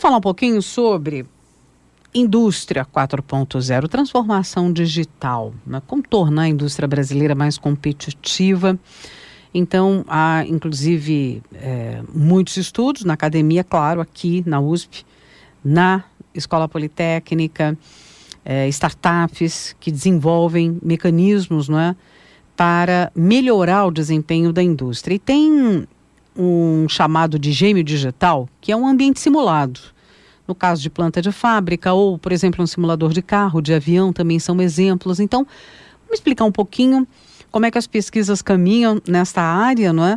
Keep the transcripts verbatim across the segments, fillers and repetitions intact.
Vamos falar um pouquinho sobre indústria quatro ponto zero, transformação digital, né? Como tornar a indústria brasileira mais competitiva. Então, há inclusive é, muitos estudos na academia, claro, aqui na U S P, na Escola Politécnica, é, startups que desenvolvem mecanismos, não é, para melhorar o desempenho da indústria. E tem um chamado de gêmeo digital, que é um ambiente simulado. No caso de planta de fábrica ou, por exemplo, um simulador de carro, de avião, também são exemplos. Então, vamos explicar um pouquinho como é que as pesquisas caminham nesta área, não é?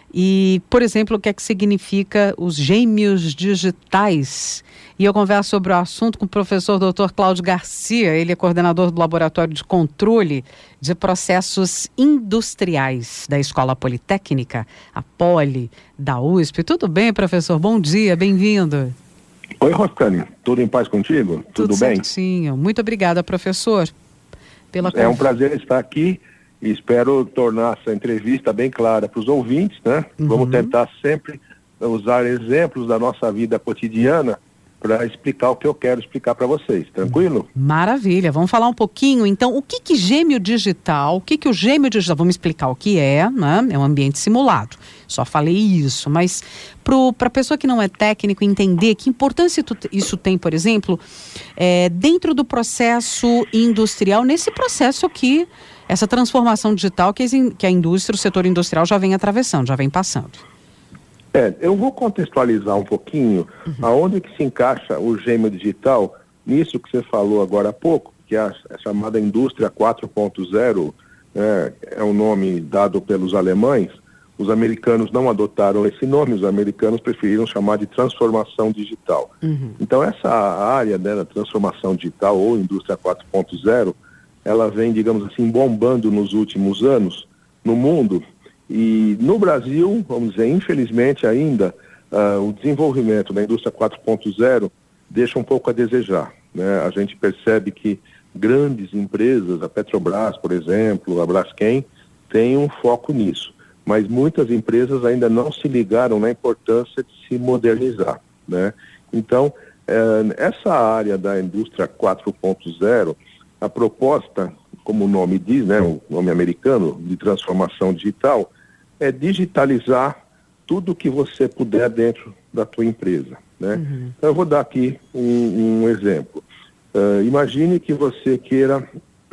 E, por exemplo, o que é que significa os gêmeos digitais. E eu converso sobre o assunto com o professor doutor Cláudio Garcia, ele é coordenador do Laboratório de Controle de Processos Industriais da Escola Politécnica, a Poli, da U S P. Tudo bem, professor? Bom dia, bem-vindo. Oi, Rosane, tudo em paz contigo? Tudo, tudo bem? Certinho. Muito obrigada, professor, pela É um prazer estar aqui e espero tornar essa entrevista bem clara para os ouvintes, né? Uhum. Vamos tentar sempre usar exemplos da nossa vida cotidiana para explicar o que eu quero explicar para vocês, tranquilo? Maravilha, vamos falar um pouquinho, então, o que que gêmeo digital, o que que o gêmeo digital, vamos explicar o que é, né? É um ambiente simulado, só falei isso, mas para a pessoa que não é técnico entender que importância isso tem, por exemplo, é, dentro do processo industrial, nesse processo aqui, essa transformação digital que, que a indústria, o setor industrial já vem atravessando, já vem passando. É, eu vou contextualizar um pouquinho uhum. aonde que se encaixa o gêmeo digital nisso que você falou agora há pouco, que é a, a chamada indústria quatro ponto zero, é, é um nome dado pelos alemães. Os americanos não adotaram esse nome, os americanos preferiram chamar de transformação digital. Uhum. Então essa área, né, da transformação digital ou indústria quatro ponto zero, ela vem, digamos assim, bombando nos últimos anos no mundo. E no Brasil, vamos dizer, infelizmente ainda, uh, o desenvolvimento da indústria quatro ponto zero deixa um pouco a desejar, né? A gente percebe que grandes empresas, a Petrobras, por exemplo, a Braskem, têm um foco nisso. Mas muitas empresas ainda não se ligaram na importância de se modernizar, né? Então, eh, essa área da indústria quatro ponto zero, a proposta, como o nome diz, né, o nome americano, de transformação digital, é digitalizar tudo que você puder dentro da tua empresa, né? Uhum. Então, eu vou dar aqui um, um exemplo. Uh, imagine que você queira,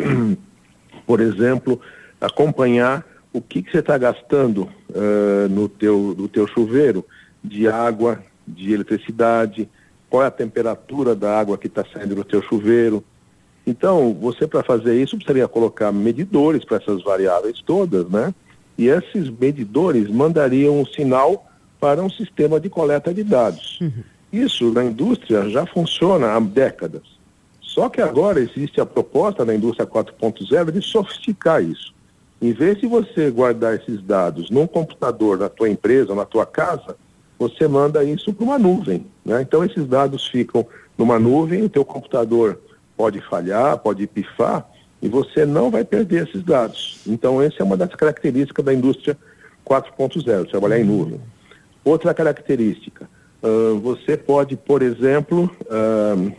por exemplo, acompanhar o que, que você está gastando uh, no teu, no teu chuveiro de água, de eletricidade, qual é a temperatura da água que está saindo do teu chuveiro. Então, você, para fazer isso, precisaria colocar medidores para essas variáveis todas, né? E esses medidores mandariam um sinal para um sistema de coleta de dados. Uhum. Isso, na indústria, já funciona há décadas. Só que agora existe a proposta da indústria quatro ponto zero de sofisticar isso. Em vez de você guardar esses dados num computador na tua empresa, na tua casa, você manda isso para uma nuvem, né? Então, esses dados ficam numa nuvem, o teu computador pode falhar, pode pifar, e você não vai perder esses dados. Então, essa é uma das características da indústria quatro ponto zero, trabalhar em nuvem. Outra característica, uh, você pode, por exemplo, uh,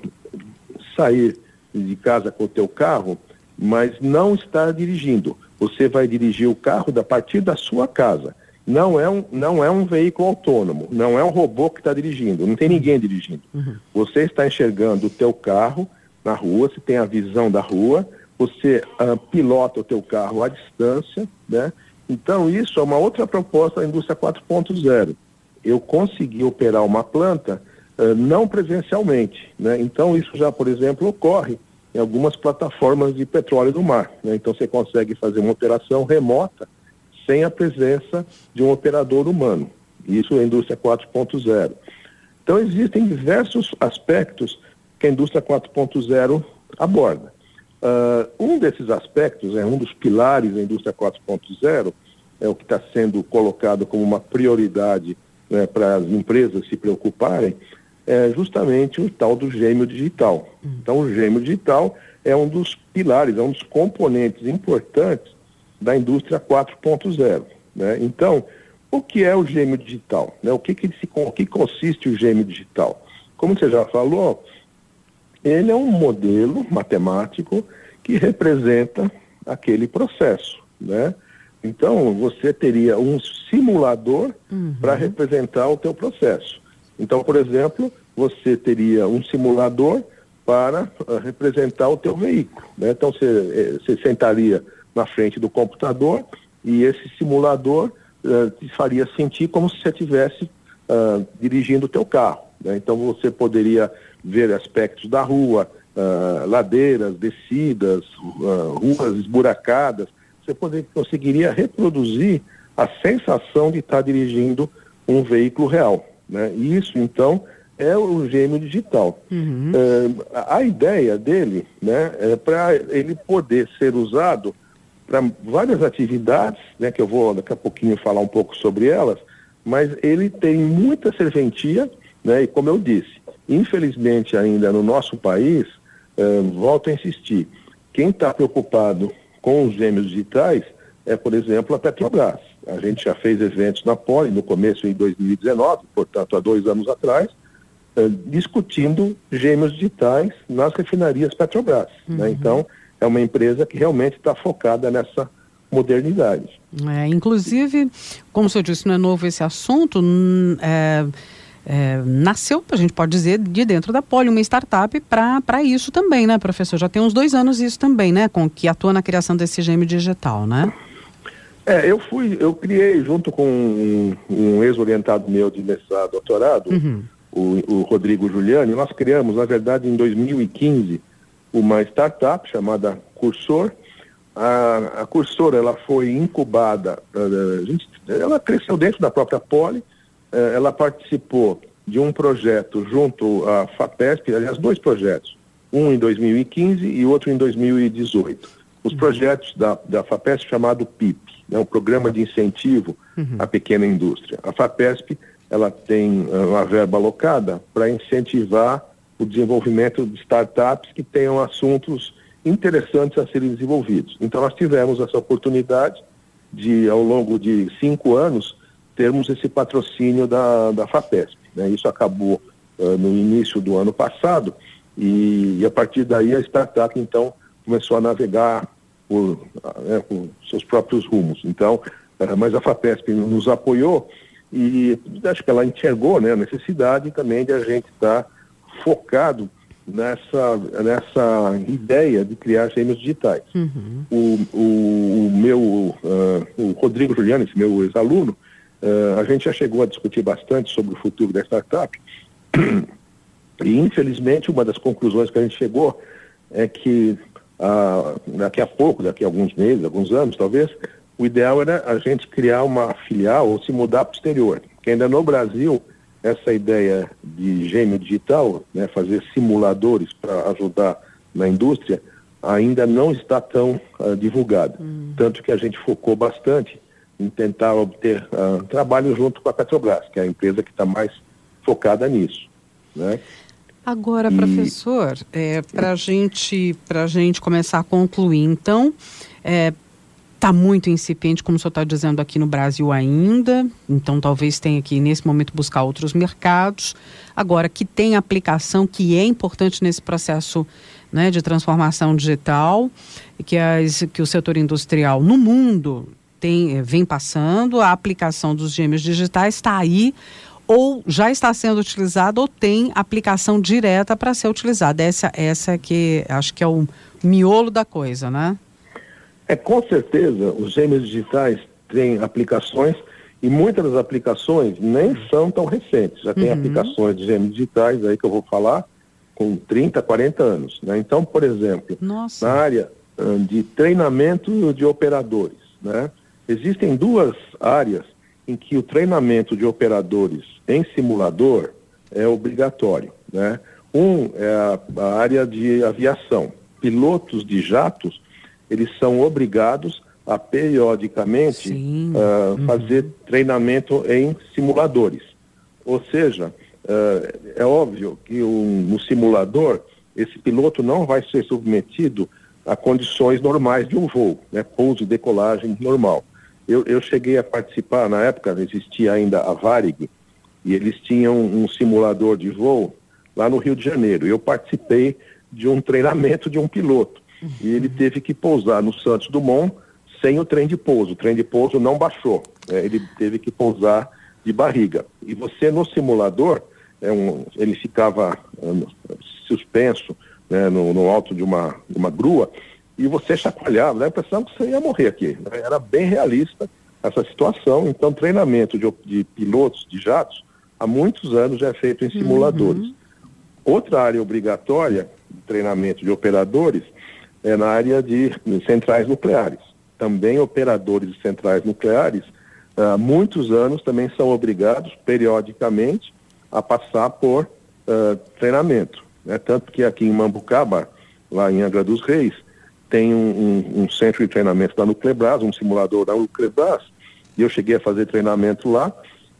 sair de casa com o teu carro, mas não estar dirigindo. Você vai dirigir o carro a partir da sua casa. Não é um, não é um veículo autônomo, não é um robô que está dirigindo, não tem ninguém dirigindo. Uhum. Você está enxergando o teu carro na rua, você tem a visão da rua, você uh, pilota o teu carro à distância, né? Então, isso é uma outra proposta da indústria quatro ponto zero. Eu consegui operar uma planta uh, não presencialmente, né? Então, isso já, por exemplo, ocorre em algumas plataformas de petróleo do mar, né? Então, você consegue fazer uma operação remota sem a presença de um operador humano. Isso é a indústria quatro ponto zero. Então, existem diversos aspectos que a indústria quatro ponto zero aborda. Uh, um desses aspectos, é um dos pilares da indústria quatro ponto zero, é o que está sendo colocado como uma prioridade, né, para as empresas se preocuparem, é justamente o tal do gêmeo digital. Uhum. Então, o gêmeo digital é um dos pilares, é um dos componentes importantes da indústria quatro ponto zero, né? Então, o que é o gêmeo digital, né? O que, que, se, o que consiste o gêmeo digital? como você já falou, ele é um modelo matemático que representa aquele processo, né? Então, você teria um simulador uhum. para representar o teu processo. Então, por exemplo, você teria um simulador para uh, representar o teu veículo, né? Então, você, você sentaria na frente do computador e esse simulador uh, te faria sentir como se você estivesse uh, dirigindo o teu carro, né? Então, você poderia ver aspectos da rua, uh, ladeiras, descidas, uh, ruas esburacadas. Você poder, conseguiria reproduzir a sensação de estar dirigindo um veículo real, né? E isso, então, é o gêmeo digital. Uhum. Uh, a, a ideia dele, né, é para ele poder ser usado para várias atividades, né, que eu vou daqui a pouquinho falar um pouco sobre elas, mas ele tem muita serventia, né, e como eu disse, infelizmente ainda no nosso país, uh, volto a insistir, quem está preocupado com os gêmeos digitais é, por exemplo, a Petrobras. A gente já fez eventos na Poli, no começo em dois mil e dezenove, portanto há dois anos atrás, eh, discutindo gêmeos digitais nas refinarias Petrobras, uhum. né? Então, é uma empresa que realmente está focada nessa modernidade. É, inclusive, como o senhor disse, não é novo esse assunto, é... É, nasceu, a gente pode dizer, de dentro da Poli, uma startup para isso também, né, professor? Já tem uns dois anos isso também, né, com, que atua na criação desse gêmeo digital, né? É, eu fui, eu criei junto com um, um ex-orientado meu de mestrado, doutorado, uhum. o, o Rodrigo Giuliani. Nós criamos, na verdade, em dois mil e quinze, uma startup chamada Cursor. A, a Cursor, ela foi incubada, a gente, ela cresceu dentro da própria Poli. Ela participou de um projeto junto à FAPESP, aliás, dois projetos, um em dois mil e quinze e outro em dois mil e dezoito. Os projetos da, da FAPESP chamado P I P, né, o Programa de Incentivo uhum. à Pequena Indústria. A FAPESP, ela tem uh, uma verba alocada para incentivar o desenvolvimento de startups que tenham assuntos interessantes a serem desenvolvidos. Então, nós tivemos essa oportunidade de, ao longo de cinco anos, termos esse patrocínio da, da FAPESP, né? Isso acabou uh, no início do ano passado e, e a partir daí a startup, então, começou a navegar por, uh, por seus próprios rumos. Então, uh, mas a FAPESP nos apoiou e acho que ela enxergou, né, a necessidade também de a gente estar focado nessa, nessa ideia de criar gêmeos digitais. Uhum. O, o, o meu, uh, o Rodrigo Giuliani, esse meu ex-aluno, Uh, a gente já chegou a discutir bastante sobre o futuro da startup e, infelizmente, uma das conclusões que a gente chegou é que uh, daqui a pouco, daqui a alguns meses, alguns anos, talvez, o ideal era a gente criar uma filial ou se mudar para o exterior. Porque ainda no Brasil, essa ideia de gêmeo digital, né, fazer simuladores para ajudar na indústria, ainda não está tão uh, divulgada. Hum. Tanto que a gente focou bastante em tentar obter uh, trabalho junto com a Petrobras, que é a empresa que está mais focada nisso, né? Agora, e... professor, é, para gente, a gente começar a concluir, então, está é, muito incipiente, como o senhor está dizendo, aqui no Brasil ainda, então talvez tenha que, nesse momento, buscar outros mercados. Agora, que tem aplicação, que é importante nesse processo, né, de transformação digital, que, as, que o setor industrial no mundo Tem, vem passando, a aplicação dos gêmeos digitais está aí, ou já está sendo utilizada, ou tem aplicação direta para ser utilizada. Essa, essa que acho que é o miolo da coisa, né? É, com certeza, os gêmeos digitais têm aplicações, e muitas das aplicações nem são tão recentes. Já tem uhum. aplicações de gêmeos digitais aí que eu vou falar com trinta, quarenta anos, né? Então, por exemplo, Nossa. na área uh, de treinamento de operadores, né? Existem duas áreas em que o treinamento de operadores em simulador é obrigatório, né? Um é a, a área de aviação. Pilotos de jatos, eles são obrigados a periodicamente uh, uhum. fazer treinamento em simuladores. Ou seja, uh, é óbvio que um, no simulador, esse piloto não vai ser submetido a condições normais de um voo, né? Pouso e decolagem normal. Eu, eu cheguei a participar, na época existia ainda a Varig, e eles tinham um simulador de voo lá no Rio de Janeiro. Eu participei de um treinamento de um piloto. Uhum. E ele teve que pousar no Santos Dumont sem o trem de pouso. O trem de pouso não baixou. Né? Ele teve que pousar de barriga. E você, no simulador, é um, ele ficava um, suspenso, né, no, no alto de uma, de uma grua, e você chacoalhava, né? Pensando que você ia morrer aqui. Né? Era bem realista essa situação. Então, treinamento de, de pilotos de jatos, há muitos anos já é feito em simuladores. Uhum. Outra área obrigatória de treinamento de operadores é na área de centrais nucleares. Também operadores de centrais nucleares, há muitos anos também são obrigados, periodicamente, a passar por uh, treinamento. Né? Tanto que aqui em Mambucaba, lá em Angra dos Reis, tem um, um, um centro de treinamento da Nuclebras, um simulador da Nuclebras, e eu cheguei a fazer treinamento lá,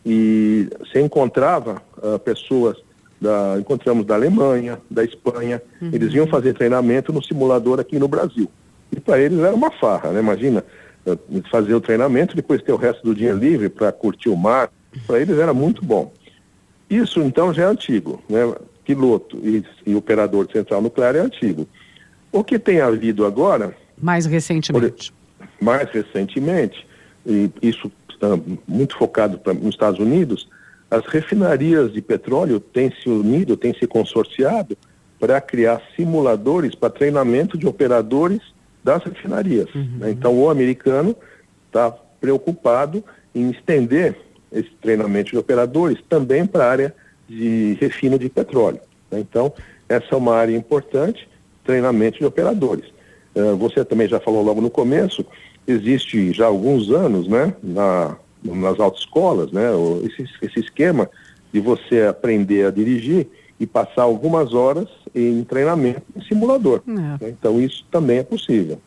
e se encontrava uh, pessoas, da, encontramos da Alemanha, da Espanha, uhum. Eles iam fazer treinamento no simulador aqui no Brasil. E para eles era uma farra, né? Imagina, uh, fazer o treinamento, depois ter o resto do dia livre para curtir o mar, para eles era muito bom. Isso então já é antigo, né? Piloto e, e operador de central nuclear é antigo. O que tem havido agora... Mais recentemente. Por, mais recentemente, e isso uh, muito focado pra, nos Estados Unidos, as refinarias de petróleo têm se unido, têm se consorciado para criar simuladores para treinamento de operadores das refinarias. Uhum. Né? Então o americano está preocupado em estender esse treinamento de operadores também para a área de refino de petróleo. Né? Então, essa é uma área importante, treinamento de operadores. Uh, você também já falou logo no começo, existe já há alguns anos, né, na, nas autoescolas, né, esse, esse esquema de você aprender a dirigir e passar algumas horas em treinamento em simulador. É. Né? Então, isso também é possível.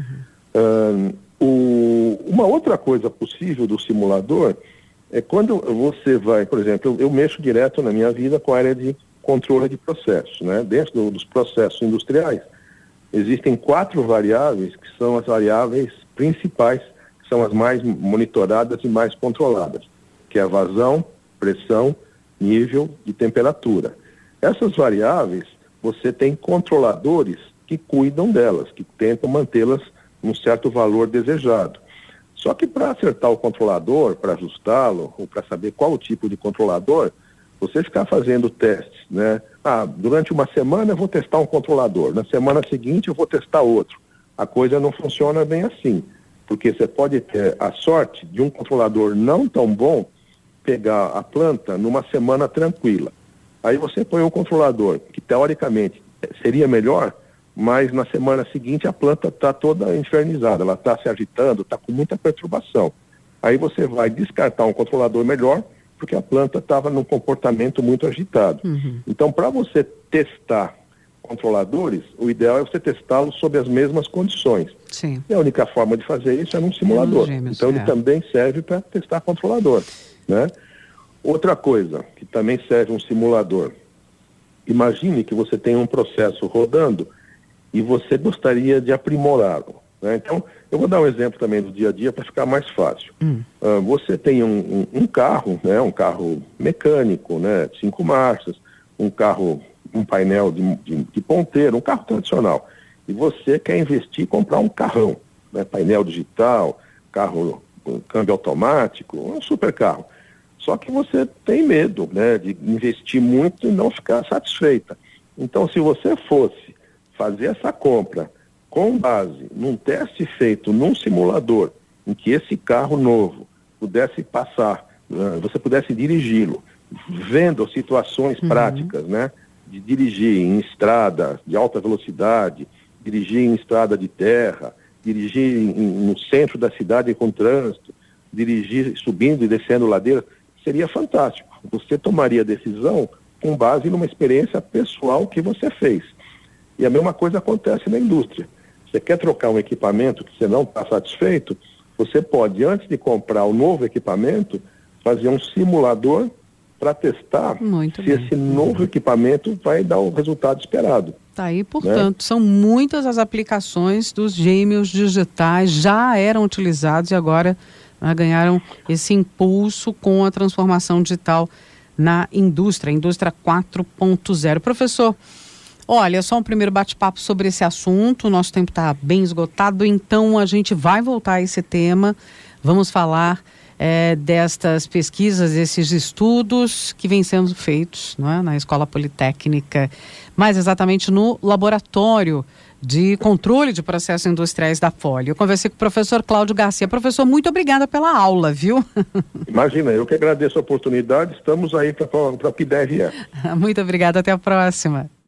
Uhum. Uh, o, uma outra coisa possível do simulador é quando você vai, por exemplo, eu, eu mexo direto na minha vida com a área de controle de processos, né? Dentro do, dos processos industriais, existem quatro variáveis que são as variáveis principais, que são as mais monitoradas e mais controladas, que é a vazão, pressão, nível e temperatura. Essas variáveis, você tem controladores que cuidam delas, que tentam mantê-las num certo valor desejado. Só que para acertar o controlador, para ajustá-lo, ou para saber qual o tipo de controlador, você ficar fazendo testes, né? Ah, durante uma semana eu vou testar um controlador, na semana seguinte eu vou testar outro. A coisa não funciona bem assim, porque você pode ter a sorte de um controlador não tão bom pegar a planta numa semana tranquila. Aí você põe um controlador que teoricamente seria melhor, mas na semana seguinte a planta está toda infernizada, ela está se agitando, está com muita perturbação. Aí você vai descartar um controlador melhor, porque a planta estava num comportamento muito agitado. Uhum. Então, para você testar controladores, o ideal é você testá-los sob as mesmas condições. Sim. E a única forma de fazer isso é num simulador. É gêmeos, então, é. Ele também serve para testar controlador, né? Outra coisa, que também serve um simulador. Imagine que você tem um processo rodando e você gostaria de aprimorá-lo. Né? Então, eu vou dar um exemplo também do dia a dia para ficar mais fácil. Hum. Uh, você tem um, um, um carro, né? Um carro mecânico, né? Cinco marchas, um carro, um painel de, de, de ponteiro, um carro tradicional. E você quer investir e comprar um carrão, né? Painel digital, carro com câmbio automático, um super carro. Só que você tem medo, né? De investir muito e não ficar satisfeita. Então, se você fosse fazer essa compra com base num teste feito num simulador, em que esse carro novo pudesse passar, uh, você pudesse dirigi-lo, vendo situações uhum. práticas, né? De dirigir em estrada de alta velocidade, dirigir em estrada de terra, dirigir em, em, no centro da cidade com trânsito, dirigir subindo e descendo ladeira, seria fantástico. Você tomaria a decisão com base numa experiência pessoal que você fez. E a mesma coisa acontece na indústria. Você quer trocar um equipamento que você não está satisfeito, você pode, antes de comprar o novo equipamento, fazer um simulador para testar Muito se bem. esse novo equipamento vai dar o resultado esperado. Tá aí, portanto, né? São muitas as aplicações dos gêmeos digitais, já eram utilizados e agora né, ganharam esse impulso com a transformação digital na indústria, indústria quatro ponto zero. Professor, olha, só um primeiro bate-papo sobre esse assunto, o nosso tempo está bem esgotado, então a gente vai voltar a esse tema, vamos falar é, destas pesquisas, desses estudos que vêm sendo feitos, não é, na Escola Politécnica, mais exatamente no laboratório de controle de processos industriais da Fole. Eu conversei com o professor Cláudio Garcia. Professor, muito obrigada pela aula, viu? Imagina, eu que agradeço a oportunidade, estamos aí para o que der vier. Muito obrigada, até a próxima.